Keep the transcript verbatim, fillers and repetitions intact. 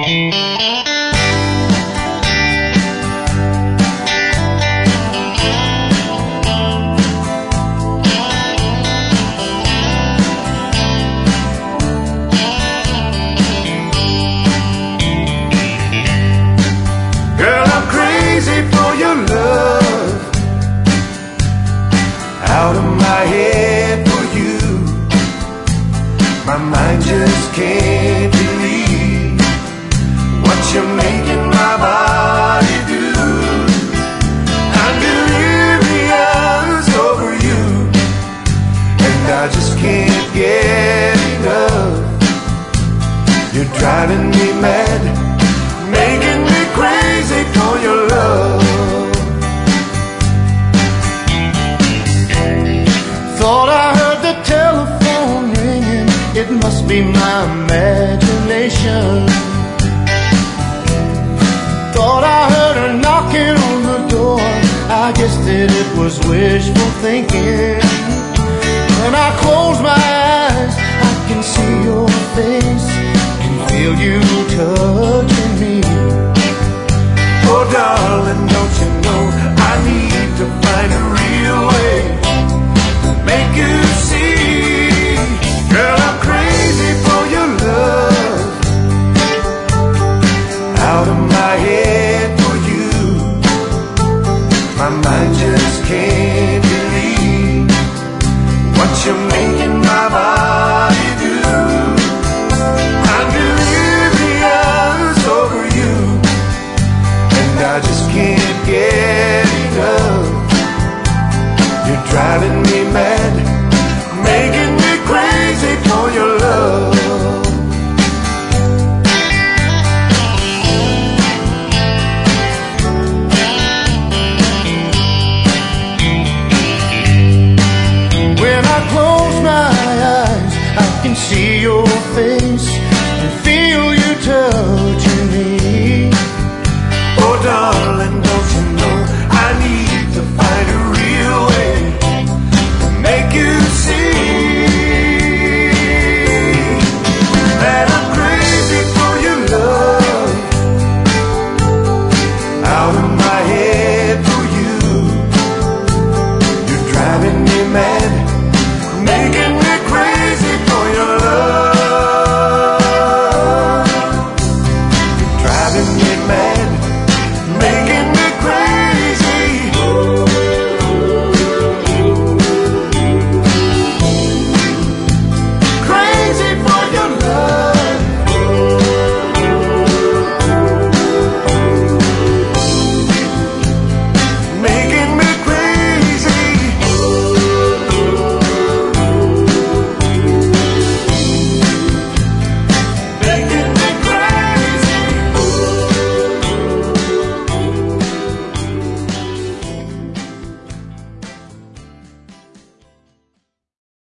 Out of my head for you, my mind just can't believe what you're making my body do. I'm delirious over you, and I just can't get enough. You're driving me mad, making me crazy for your love. Thought I heard the telephone ringing, it must be my imagination. Thought I heard her knocking on the door, I guess that it was wishful thinking. When I close my eyes, I can see your face.